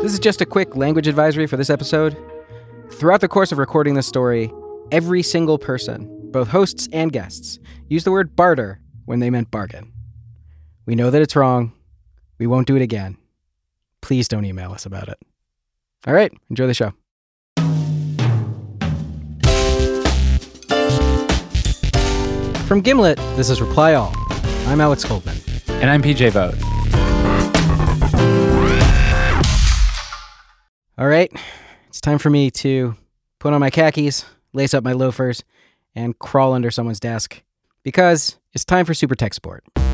This is just a quick language advisory for this episode. Throughout the course of recording this story, every single person, both hosts and guests, used the word barter when they meant bargain. We know that it's wrong. We won't do it again. Please don't email us about it. All right, enjoy the show. From Gimlet, this is Reply All. I'm Alex Goldman. And I'm PJ Vogt. All right, it's time for me to put on my khakis, lace up my loafers, and crawl under someone's desk, because it's time for Super Tech Support. All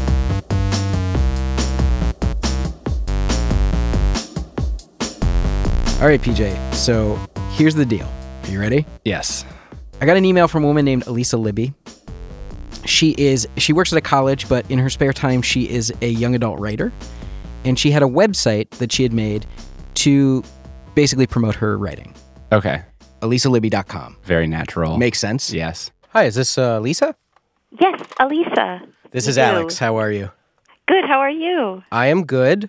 right, PJ, so here's the deal. Are you ready? Yes. I got an email from a woman named Elisa Libby. She works at a college, but in her spare time, she is a young adult writer. And she had a website that she had made to basically promote her writing. Okay. ElisaLibby.com. Very natural. Makes sense? Yes. Hi, is this Lisa? Yes, Elisa. This is Alex. How are you? Good, how are you? I am good.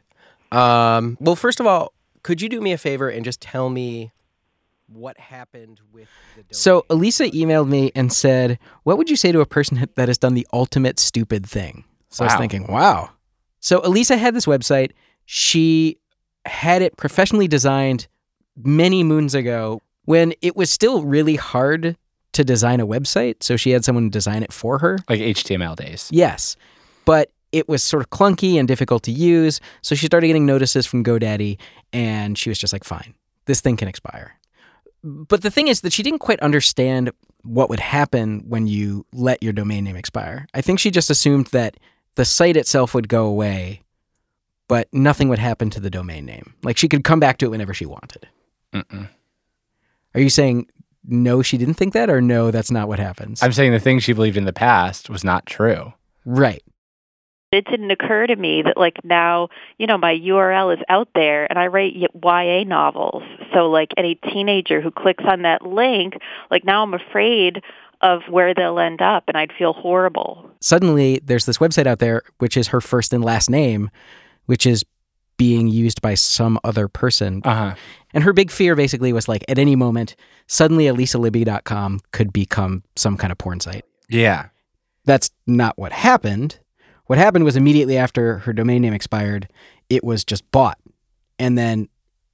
Well, first of all, could you do me a favor and just tell me what happened with the domain? So Elisa emailed me and said, what would you say to a person that has done the ultimate stupid thing? So I was thinking, wow. So Elisa had this website. She had it professionally designed many moons ago when it was still really hard to design a website. So she had someone design it for her. Like HTML days. Yes. But it was sort of clunky and difficult to use. So she started getting notices from GoDaddy and she was just like, fine, this thing can expire. But the thing is that she didn't quite understand what would happen when you let your domain name expire. I think she just assumed that the site itself would go away, but nothing would happen to the domain name. Like she could come back to it whenever she wanted. Mm-mm. Are you saying no, she didn't think that, or no, that's not what happens? I'm saying the thing she believed in the past was not true. Right. It didn't occur to me that, like, now, my URL is out there and I write YA novels. So, like, any teenager who clicks on that link, like, now I'm afraid of where they'll end up and I'd feel horrible. Suddenly, there's this website out there, which is her first and last name, which is being used by some other person. Uh-huh. And her big fear basically was like, at any moment, suddenly ElisaLibby.com could become some kind of porn site. Yeah. That's not what happened. What happened was immediately after her domain name expired, it was just bought. And then,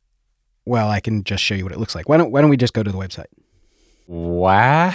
well, I can just show you what it looks like. Why don't we just go to the website? Wow.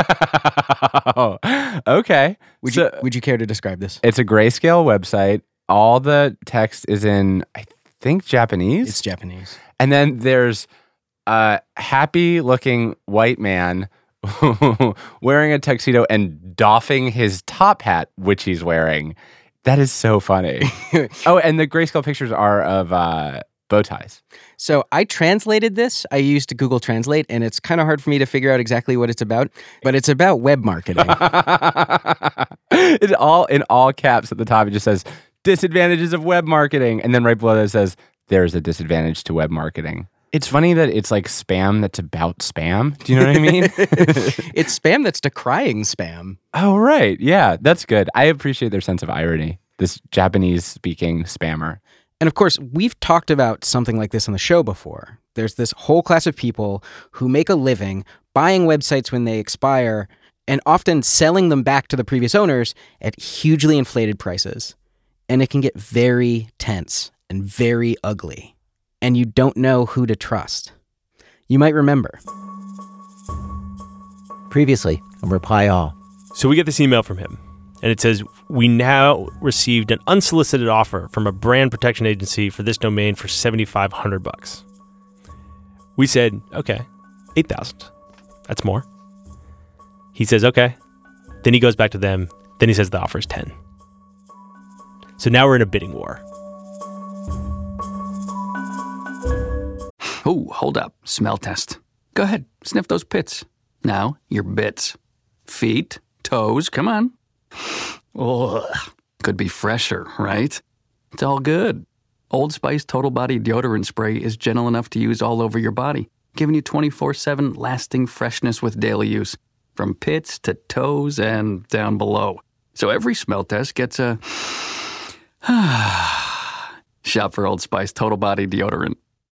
Okay. Would you care to describe this? It's a grayscale website. All the text is in, I think, Japanese. It's Japanese. And then there's a happy-looking white man wearing a tuxedo and doffing his top hat, which he's wearing. That is so funny. Oh, and the grayscale pictures are of bow ties. So I translated this. I used Google Translate, and it's kind of hard for me to figure out exactly what it's about, but it's about web marketing. In all caps at the top, it just says, disadvantages of web marketing. And then right below that it says, there's a disadvantage to web marketing. It's funny that it's like spam that's about spam. Do you know what I mean? It's spam that's decrying spam. Oh, right. Yeah, that's good. I appreciate their sense of irony, this Japanese-speaking spammer. And of course, we've talked about something like this on the show before. There's this whole class of people who make a living buying websites when they expire and often selling them back to the previous owners at hugely inflated prices. And it can get very tense and very ugly. And you don't know who to trust. You might remember. Previously on Reply All. So we get this email from him, and it says, we now received an unsolicited offer from a brand protection agency for this domain for $7,500. We said, okay, $8,000. That's more. He says, okay. Then he goes back to them. Then he says the offer is $10,000. So now we're in a bidding war. Oh, hold up. Smell test. Go ahead. Sniff those pits. Now, your bits. Feet, toes, come on. Ugh. Could be fresher, right? It's all good. Old Spice Total Body Deodorant Spray is gentle enough to use all over your body, giving you 24/7 lasting freshness with daily use, from pits to toes and down below. So every smell test gets a... Shop for Old Spice Total Body Deodorant.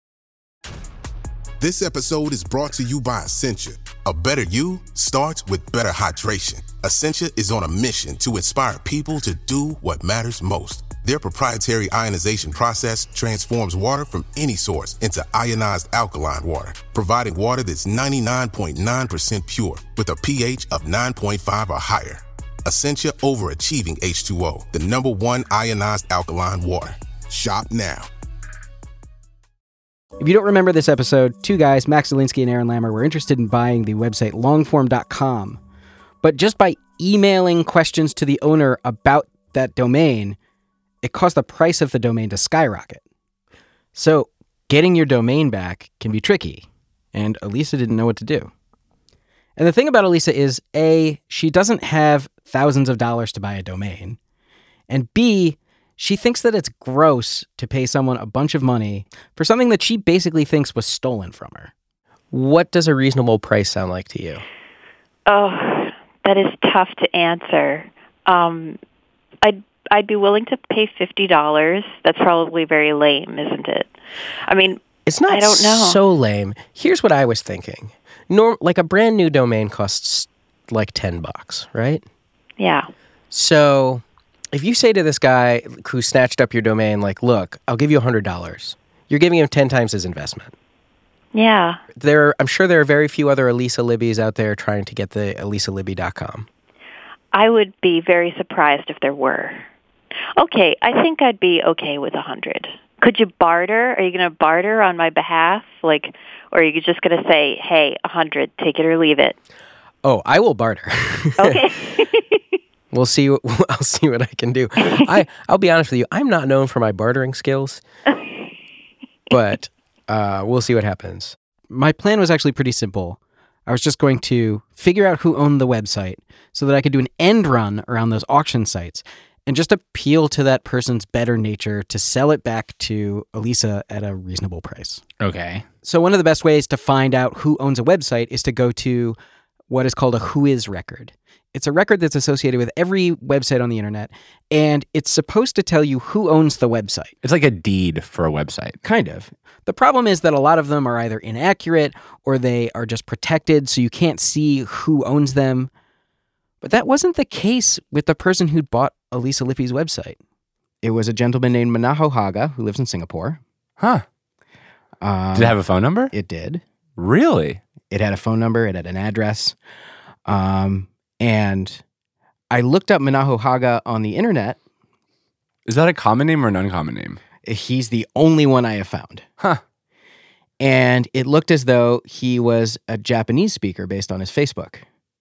This episode is brought to you by Essentia. A better you starts with better hydration. Essentia is on a mission to inspire people to do what matters most. Their proprietary ionization process transforms water from any source into ionized alkaline water, providing water that's 99.9% pure with a pH of 9.5 or higher. Essentia Overachieving H2O, the #1 ionized alkaline water. Shop now. If you don't remember this episode, two guys, Max Zielinski and Aaron Lammer, were interested in buying the website longform.com. But just by emailing questions to the owner about that domain, it caused the price of the domain to skyrocket. So getting your domain back can be tricky, and Elisa didn't know what to do. And the thing about Elisa is, A, she doesn't have thousands of dollars to buy a domain, and B, she thinks that it's gross to pay someone a bunch of money for something that she basically thinks was stolen from her. What does a reasonable price sound like to you? Oh, that is tough to answer. I'd be willing to pay $50. That's probably very lame, isn't it? I mean, It's not I don't know. so lame. Here's what I was thinking. Like a brand new domain costs like $10, right? Yeah. So if you say to this guy who snatched up your domain, like, look, I'll give you $100, you're giving him 10 times his investment. Yeah. I'm sure there are very few other Elisa Libbys out there trying to get the elisalibby.com. I would be very surprised if there were. Okay, I think I'd be okay with 100. Could you barter? Are you going to barter on my behalf? Or are you just going to say, hey, 100, take it or leave it? Oh, I will barter. Okay. I'll see what I can do. I'll be honest with you. I'm not known for my bartering skills, but we'll see what happens. My plan was actually pretty simple. I was just going to figure out who owned the website so that I could do an end run around those auction sites and just appeal to that person's better nature to sell it back to Elisa at a reasonable price. Okay. So one of the best ways to find out who owns a website is to go to what is called a Whois record. It's a record that's associated with every website on the internet, and it's supposed to tell you who owns the website. It's like a deed for a website. Kind of. The problem is that a lot of them are either inaccurate or they are just protected, so you can't see who owns them. But that wasn't the case with the person who'd bought Elisa Lippy's website. It was a gentleman named Manaho Haga who lives in Singapore. Huh. Did it have a phone number? It did. Really? It had a phone number. It had an address. And I looked up Manaho Haga on the internet. Is that a common name or an uncommon name? He's the only one I have found. Huh. And it looked as though he was a Japanese speaker based on his Facebook.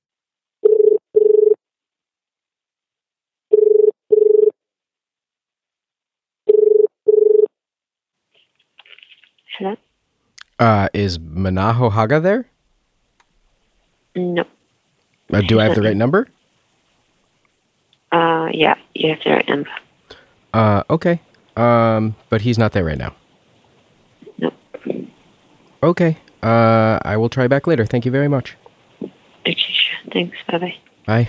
Hello? Is Manaho Haga there? No. Do I have the right number? Yeah, you have the right number. Okay. But he's not there right now. No. Okay. I will try back later. Thank you very much. Okay, sure. Thanks. Bye-bye. Bye.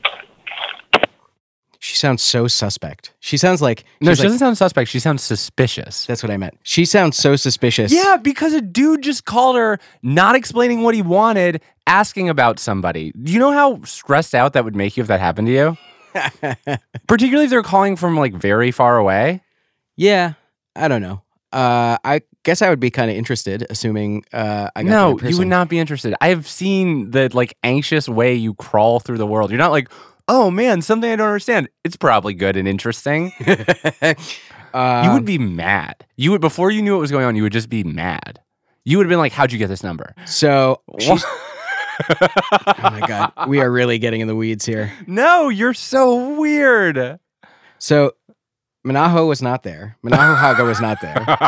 She sounds so suspect. She sounds like... No, she doesn't sound suspect. She sounds suspicious. That's what I meant. She sounds so suspicious. Yeah, because a dude just called her, not explaining what he wanted, asking about somebody. Do you know how stressed out that would make you if that happened to you? Particularly if they're calling from like very far away. Yeah, I don't know. I guess I would be kind of interested, assuming I got the right No, person. you would not be interested. I have seen the like anxious way you crawl through the world. You're not like, oh man, something I don't understand. It's probably good and interesting. You would be mad. You would, before you knew what was going on, you would just be mad. You would have been like, how'd you get this number? So, she's... Oh my God, we are really getting in the weeds here. No, you're so weird. So, Manaho was not there. Manaho Haga was not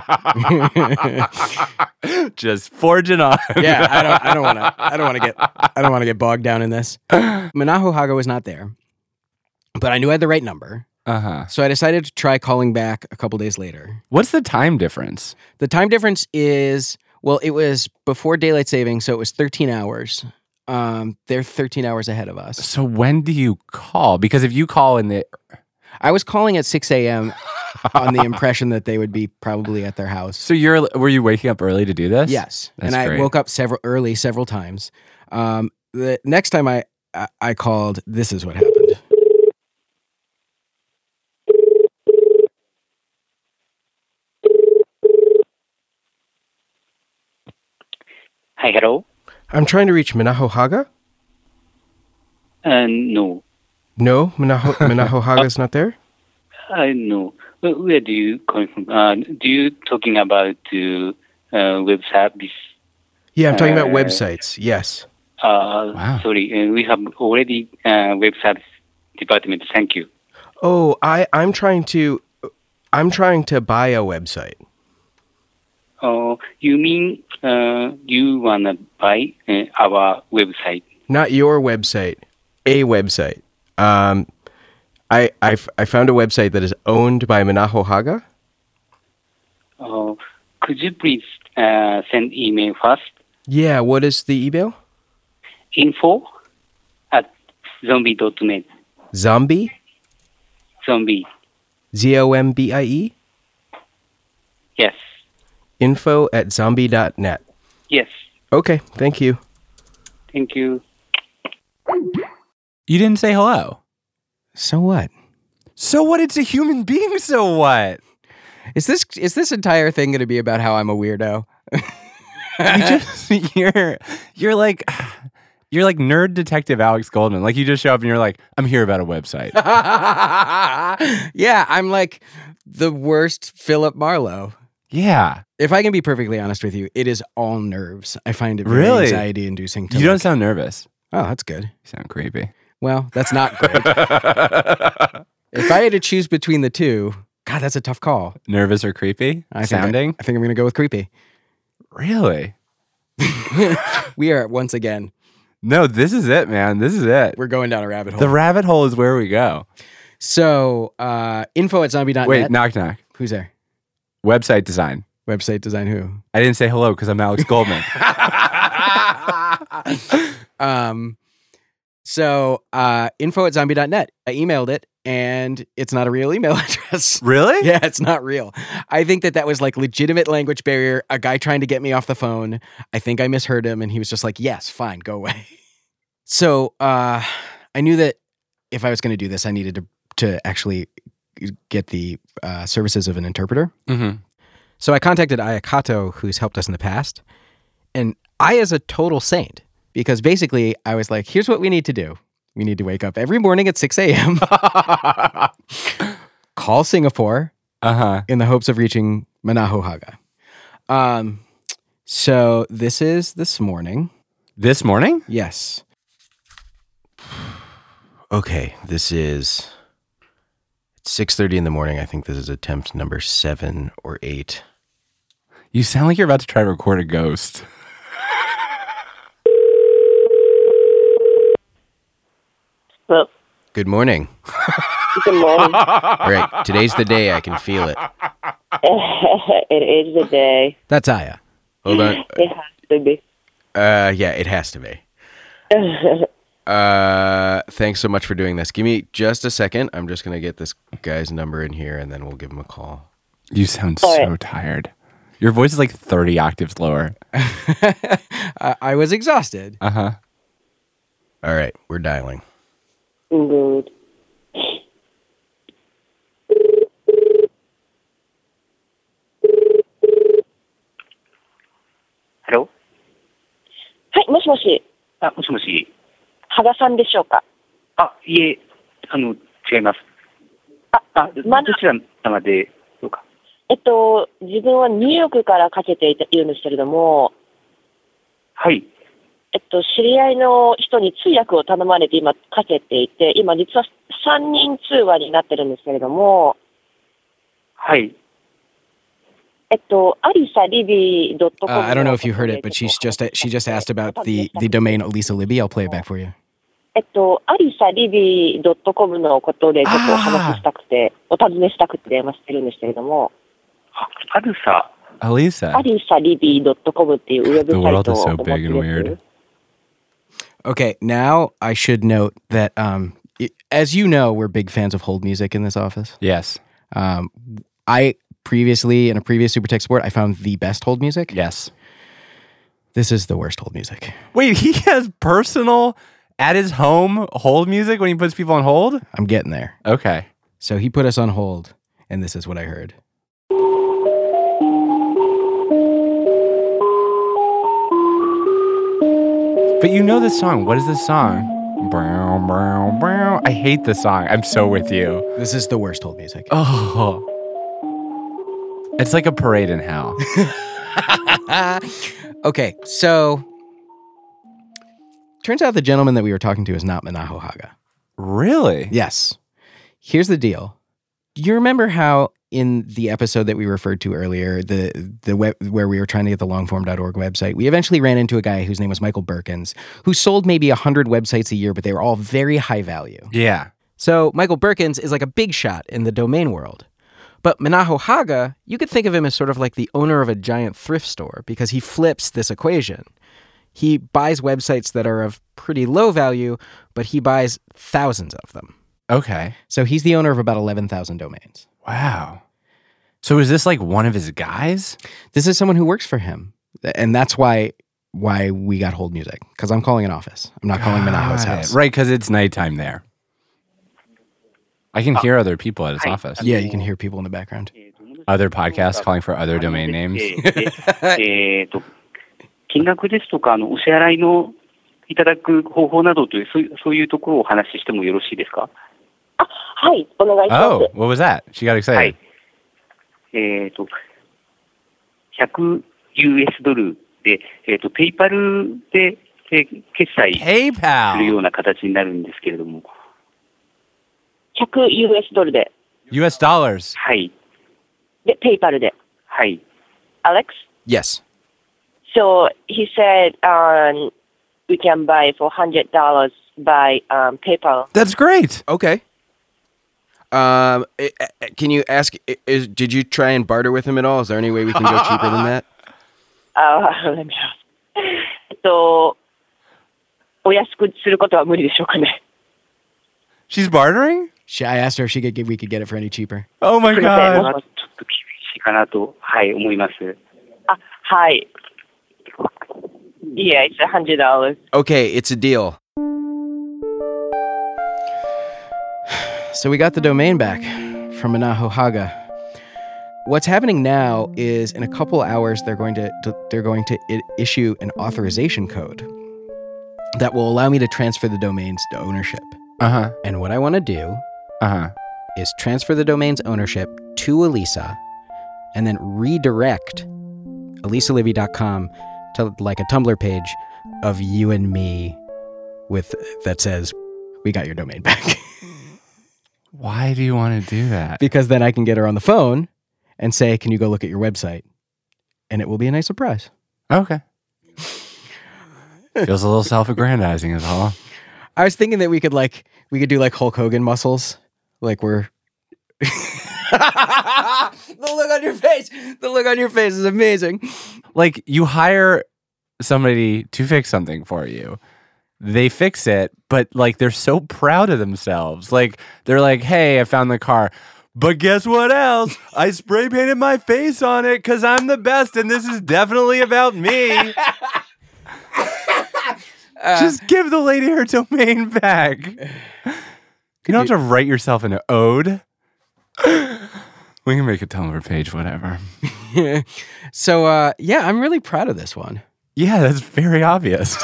there. Just forging on. Yeah, I don't want to get bogged down in this. Manaho Haga was not there, but I knew I had the right number. Uh-huh. So I decided to try calling back a couple days later. What's the time difference? The time difference is, well, it was before daylight saving, so it was 13 hours. They're 13 hours ahead of us. So when do you call? Because if you call in the... I was calling at 6 a.m. on the impression that they would be probably at their house. So were you waking up early to do this? Yes. That's and I great. woke up several times. The next time I called, this is what happened. Hi, hello. I'm trying to reach Minaho Haga. No. No, Minaho Haga's not there. No. Where do you coming from? Do you talking about web service? Yeah, I'm talking about websites. Yes. Wow. Sorry, we have already web service department. Thank you. Oh, I'm trying to buy a website. You mean you wanna buy our website? Not your website, a website. I found a website that is owned by Minaho Haga. Could you please send email first? Yeah, what is the email? info@zombie.net. Zombie? Zombie. ZOMBIE? Yes. info@zombie.net. Yes. Okay, thank you. Thank you. You didn't say hello. So what? So what? It's a human being. So what? Is this entire thing going to be about how I'm a weirdo? You're like nerd detective Alex Goldman. Like you just show up and you're like, I'm here about a website. Yeah, I'm like the worst Philip Marlowe. Yeah. If I can be perfectly honest with you, it is all nerves. I find it very Really? anxiety inducing. You don't sound nervous. Oh, that's good. You sound creepy. Well, that's not great. If I had to choose between the two, God, that's a tough call. Nervous or creepy? I Sounding? think I'm going to go with creepy. Really? We are once again. No, this is it, man. This is it. We're going down a rabbit hole. The rabbit hole is where we go. So, info@zombie.net. Wait, knock, knock. Who's there? Website design. Website design who? I didn't say hello because I'm Alex Goldman. Info@zombie.net. I emailed it and it's not a real email address. Really? Yeah, it's not real. I think that was like legitimate language barrier. A guy trying to get me off the phone. I think I misheard him and he was just like, yes, fine, go away. So I knew that if I was going to do this, I needed to actually get the services of an interpreter. Mm-hmm. So I contacted Aya Kato, who's helped us in the past. And Aya's a total saint because basically I was like, here's what we need to do. We need to wake up every morning at 6 a.m., call Singapore in the hopes of reaching Minaho Haga. So this is this morning. This morning? Yes. Okay, this is 6:30 in the morning. I think this is attempt number 7 or 8. You sound like you're about to try to record a ghost. Well, Good morning. good morning. All right, today's the day. I can feel it. It is the day. That's Aya. Hold on. It has to be. Yeah, it has to be. Thanks so much for doing this. Give me just a second. I'm just going to get this guy's number in here and then we'll give him a call. You sound All so right. tired. Your voice is like 30 octaves lower. I was exhausted. Uh-huh. All right, we're dialing. Good. Hello? はい、もしもし、 もしもし。 羽賀さんでしょうか。 いえ、違います。 まだどちら様で、どうか。 自分はニューヨークからかけているんですけれども、 はい。 知り合いの人に通訳を頼まれて今かけていて、今実は3人通話になってるんですけれども、 はい。 AlisaLibby.com. I don't know if you heard it, but she just asked about the domain Elisa Libby. I'll play it back for you. AlisaLibby.com のことでちょっとお話ししたくて、お尋ねしたくて電話してるんですけれども、 アルサ。 Elisa. AlisaLibby.com っていうウェブ The サイ world ト is を so お持ち big and です。 weird. Okay, now I should note that as you know, we're big fans of hold music in this office. Yes. I previously, in a previous Super Tech Sport, I found the best hold music. Yes. This is the worst hold music. Wait, he has personal at his home hold music when he puts people on hold? I'm getting there. Okay. So he put us on hold, and this is what I heard. But you know this song. What is this song? I hate this song. I'm so with you. This is the worst hold music. Oh. It's like a parade in hell. Okay, so turns out the gentleman that we were talking to is not Minaho Haga. Really? Yes. Here's the deal. You remember how in the episode that we referred to earlier, the web where we were trying to get the longform.org website, we eventually ran into a guy whose name was Michael Berkins, who sold maybe 100 websites a year, but they were all very high value. Yeah. So Michael Berkins is like a big shot in the domain world. But Minaho Haga, you could think of him as sort of like the owner of a giant thrift store because he flips this equation. He buys websites that are of pretty low value, but he buys thousands of them. Okay. So he's the owner of about 11,000 domains. Wow. So is this like one of his guys? This is someone who works for him. And that's why we got hold music, because I'm calling an office. I'm not calling Minaho's house. Right, because it's nighttime there. I can hear other people at his office. Yeah, you can hear people in the background. Other podcasts calling for other domain names. 金額ですとかお支払いのいただく方法などというそういうところをお話ししてもよろしいですか？ はい、お願いします。 Oh, what was that? She got excited. はい。100 US ドルで、ペイパルで、決済するような形になるんですけれども。 100 US ドルで。 US dollars. はい。 で、ペイパルで。 はい。 Alex? Yes. So he said we can buy for $100 by PayPal. That's great. Okay. Can you ask, did you try and barter with him at all? Is there any way we can go cheaper than that? Let me ask. お安くすることは無理でしょうかね。 She's bartering? I asked her if we could get it for any cheaper. Oh my ちょ God. っと厳しいかなと、はい、思います。 はい。Yeah, it's $100. Okay, it's a deal. So we got the domain back from Minaho Haga. What's happening now is in a couple hours they're going to issue an authorization code that will allow me to transfer the domains to ownership. Uh-huh. And what I want to do is transfer the domain's ownership to Elisa and then redirect elisalivy.com to like a Tumblr page of you and me that says, we got your domain back. Why do you want to do that? Because then I can get her on the phone and say, can you go look at your website? And it will be a nice surprise. Okay. Feels a little self-aggrandizing is all. I was thinking that we could do like Hulk Hogan muscles. Like we're... The look on your face is amazing. Like you hire somebody to fix something for you. They fix it, but like they're so proud of themselves. Like they're like, hey, I found the car. But guess what else? I spray painted my face on it because I'm the best and this is definitely about me. Just give the lady her domain back. You don't have to write yourself an ode. We can make a Tumblr page, whatever. So, yeah, I'm really proud of this one. Yeah, that's very obvious.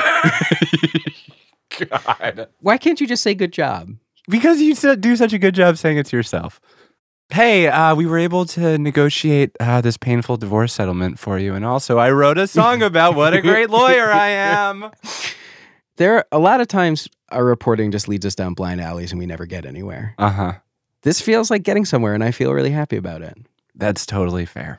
God. Why can't you just say good job? Because you do such a good job saying it to yourself. Hey, we were able to negotiate this painful divorce settlement for you. And also, I wrote a song about what a great lawyer I am. There are a lot of times our reporting just leads us down blind alleys and we never get anywhere. Uh-huh. This feels like getting somewhere, and I feel really happy about it. That's totally fair.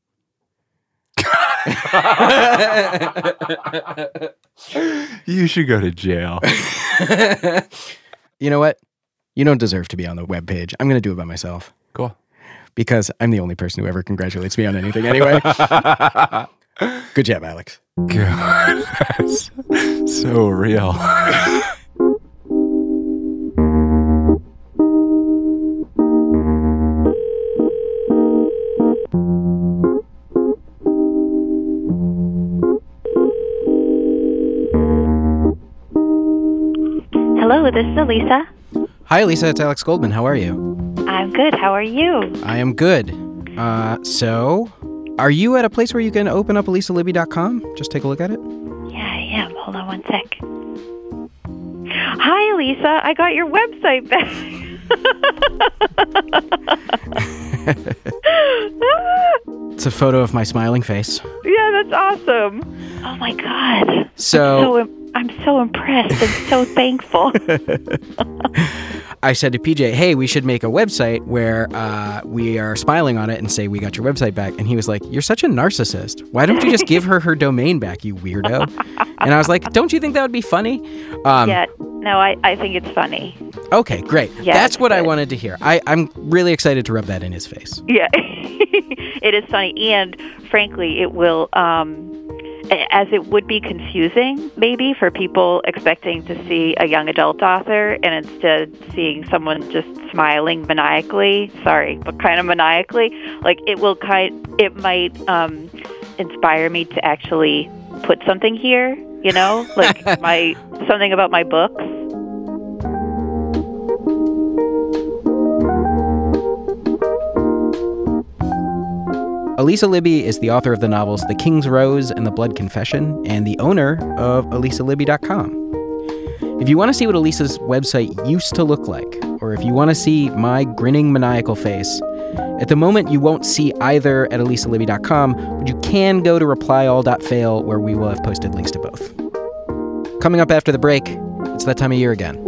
You should go to jail. You know what? You don't deserve to be on the webpage. I'm going to do it by myself. Cool. Because I'm the only person who ever congratulates me on anything anyway. Good job, Alex. God, that's so real. Hello, this is Elisa. Hi, Elisa. It's Alex Goldman. How are you? I'm good. How are you? I am good. So, are you at a place where you can open up elisalibby.com? Just take a look at it. Yeah, I am. Hold on one sec. Hi, Elisa. I got your website back. It's a photo of my smiling face. Yeah, that's awesome. Oh, my God. So I'm so impressed and so thankful. I said to PJ, hey, we should make a website where we are smiling on it and say we got your website back. And he was like, you're such a narcissist. Why don't you just give her domain back, you weirdo? And I was like, don't you think that would be funny? Yeah, no, I think it's funny. Okay, great. Yeah, that's what good. I wanted to hear. I'm really excited to rub that in his face. Yeah, it is funny. And frankly, it will... as it would be confusing, maybe, for people expecting to see a young adult author and instead seeing someone just smiling maniacally. Sorry, but kind of maniacally. Like, it might inspire me to actually put something here, you know? Like, something about my books. Elisa Libby is the author of the novels The King's Rose and The Blood Confession, and the owner of elisalibby.com. If you want to see what Elisa's website used to look like, or if you want to see my grinning maniacal face, at the moment you won't see either at elisalibby.com, but you can go to replyall.fail, where we will have posted links to both. Coming up after the break, it's that time of year again.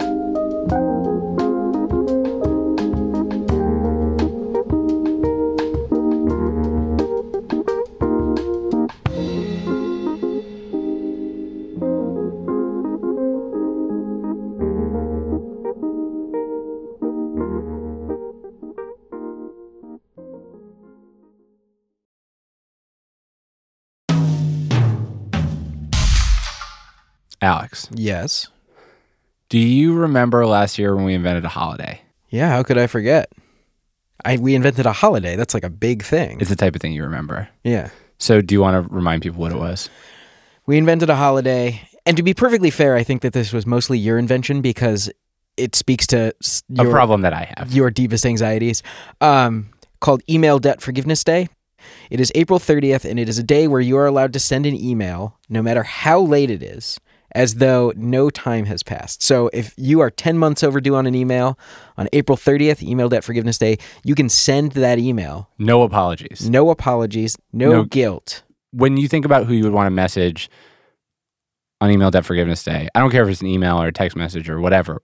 Alex. Yes. Do you remember last year when we invented a holiday? Yeah, how could I forget? We invented a holiday. That's like a big thing. It's the type of thing you remember. Yeah. So do you want to remind people what it was? We invented a holiday. And to be perfectly fair, I think that this was mostly your invention because it speaks to a problem that I have. Your deepest anxieties. Called Email Debt Forgiveness Day. It is April 30th, and it is a day where you are allowed to send an email, no matter how late it is, as though no time has passed. So if you are 10 months overdue on an email, on April 30th, Email Debt Forgiveness Day, you can send that email. No apologies. No apologies. No guilt. When you think about who you would want to message on Email Debt Forgiveness Day, I don't care if it's an email or a text message or whatever,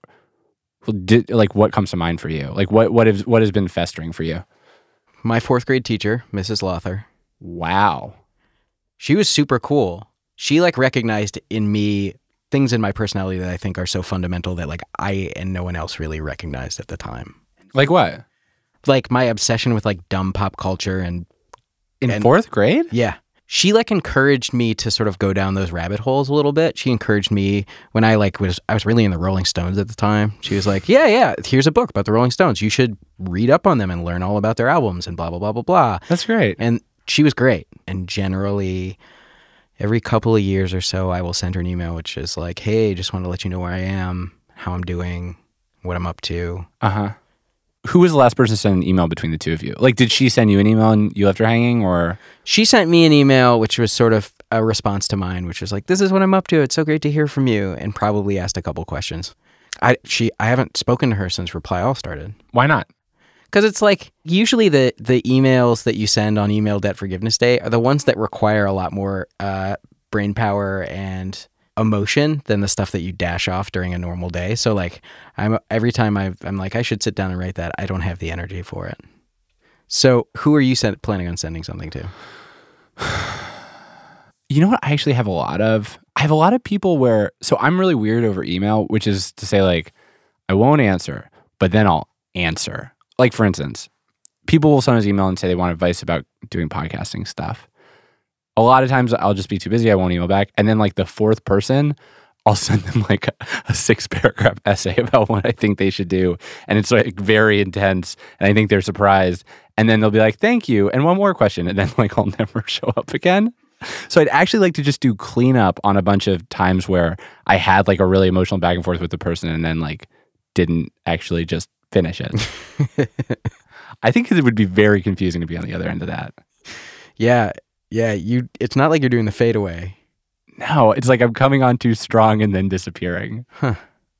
what comes to mind for you? Like what has been festering for you? My 4th grade teacher, Mrs. Lothar. Wow. She was super cool. She recognized in me things in my personality that I think are so fundamental that I and no one else really recognized at the time. Like what? Like my obsession with dumb pop culture and in 4th grade? Yeah. She encouraged me to sort of go down those rabbit holes a little bit. She encouraged me when I was really in the Rolling Stones at the time. She was like, yeah, here's a book about the Rolling Stones. You should read up on them and learn all about their albums and blah, blah, blah, blah, blah. That's great. And she was great. And generally, every couple of years or so, I will send her an email, which is like, hey, just want to let you know where I am, how I'm doing, what I'm up to. Uh-huh. Who was the last person to send an email between the two of you? Did she send you an email and you left her hanging, or? She sent me an email, which was sort of a response to mine, which was like, this is what I'm up to. It's so great to hear from you, and probably asked a couple questions. I haven't spoken to her since Reply All started. Why not? Because it's usually the emails that you send on Email Debt Forgiveness Day are the ones that require a lot more brain power and emotion than the stuff that you dash off during a normal day. So every time I'm like, I should sit down and write that, I don't have the energy for it. So who are you planning on sending something to? You know what? I actually have a lot of people so I'm really weird over email, which is to say I won't answer, but then I'll answer. For instance, people will sometimes email and say they want advice about doing podcasting stuff. A lot of times I'll just be too busy. I won't email back. And then the 4th person, I'll send them a 6-paragraph essay about what I think they should do. And it's very intense. And I think they're surprised. And then they'll be like, thank you. And one more question. And then like I'll never show up again. So I'd actually like to just do cleanup on a bunch of times where I had like a really emotional back and forth with the person and then like didn't actually just finish it. I think it would be very confusing to be on the other end of that. Yeah. It's not like you're doing the fadeaway. No, it's like I'm coming on too strong and then disappearing. Huh.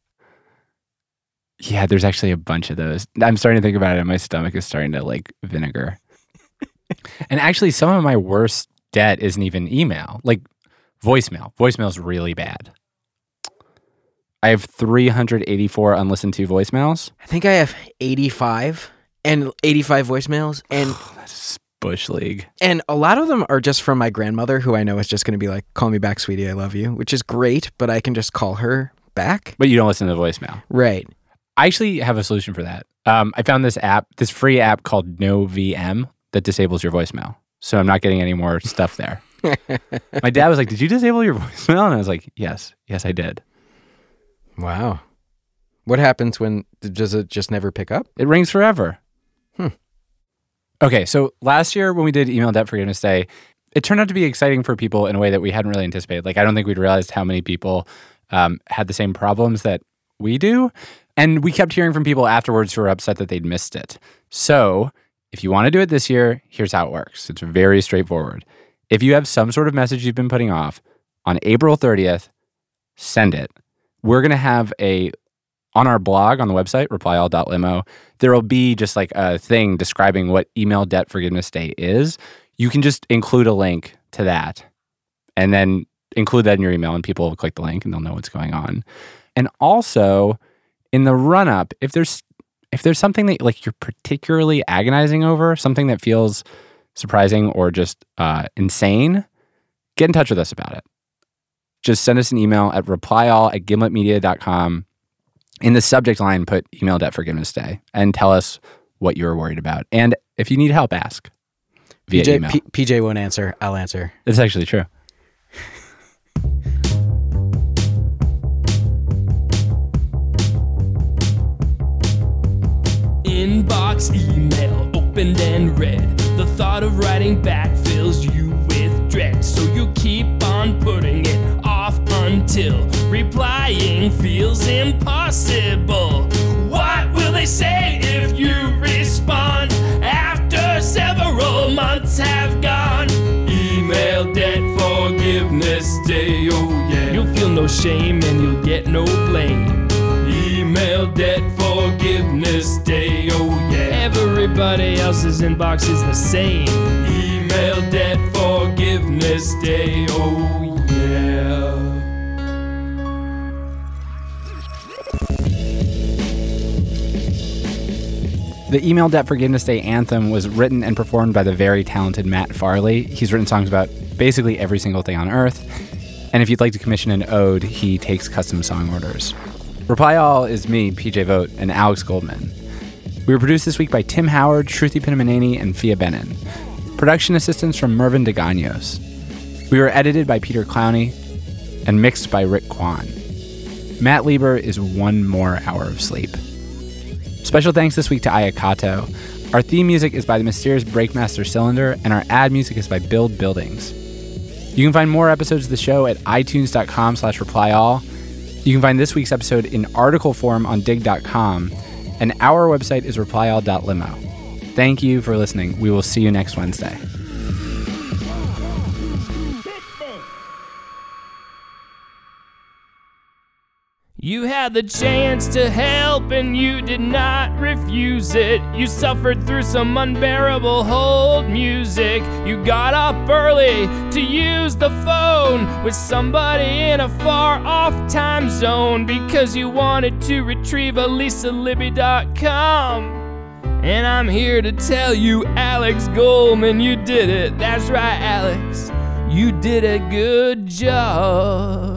Yeah, there's actually a bunch of those. I'm starting to think about it and my stomach is starting to like vinegar. And actually some of my worst debt isn't even email, like voicemail. Voicemail's really bad. I have 384 unlistened to voicemails. I think I have 85 and 85 voicemails. And that's Bush League. And a lot of them are just from my grandmother, who I know is just going to be like, call me back, sweetie, I love you, which is great, but I can just call her back. But you don't listen to the voicemail. Right. I actually have a solution for that. I found this free app called NoVM that disables your voicemail. So I'm not getting any more stuff there. My dad was like, did you disable your voicemail? And I was like, yes, I did. Wow. What happens does it just never pick up? It rings forever. Okay, so last year when we did Email Debt Forgiveness Day, it turned out to be exciting for people in a way that we hadn't really anticipated. Like, I don't think we'd realized how many people had the same problems that we do. And we kept hearing from people afterwards who were upset that they'd missed it. So if you want to do it this year, here's how it works. It's very straightforward. If you have some sort of message you've been putting off, on April 30th, send it. We're going to have on our blog on the website, replyall.limo, there will be just like a thing describing what Email Debt Forgiveness Day is. You can just include a link to that and then include that in your email and people will click the link and they'll know what's going on. And also in the run-up, if there's something that like you're particularly agonizing over, something that feels surprising or just insane, get in touch with us about it. Just send us an email at replyall@gimletmedia.com. In the subject line, put Email Debt Forgiveness Day and tell us what you're worried about. And if you need help, ask via email. PJ won't answer. I'll answer. That's actually true. Inbox email opened and read. The thought of writing back fills you with dread. So you keep on putting it off until replying feels impossible. What will they say if you respond after several months have gone? Email Debt Forgiveness Day, oh yeah. You'll feel no shame and you'll get no blame. Email Debt Forgiveness Day, oh yeah. Everybody else's inbox is the same. Email Debt Forgiveness Day, oh yeah. The Email Debt Forgiveness Day anthem was written and performed by the very talented Matt Farley. He's written songs about basically every single thing on earth. And if you'd like to commission an ode, he takes custom song orders. Reply All is me, PJ Vogt, and Alex Goldman. We were produced this week by Tim Howard, Shruti Pinamaneni, and Fia Benin. Production assistance from Mervyn DeGanos. We were edited by Peter Clowney and mixed by Rick Kwan. Matt Lieber is one more hour of sleep. Special thanks this week to Ayakato. Our theme music is by the mysterious Breakmaster Cylinder, and our ad music is by Build Buildings. You can find more episodes of the show at itunes.com/replyall. You can find this week's episode in article form on dig.com, and our website is replyall.limo. Thank you for listening. We will see you next Wednesday. You had the chance to help and you did not refuse it. You suffered through some unbearable hold music. You got up early to use the phone with somebody in a far off time zone because you wanted to retrieve AlisaLibby.com. And I'm here to tell you, Alex Goldman, you did it. That's right, Alex. You did a good job.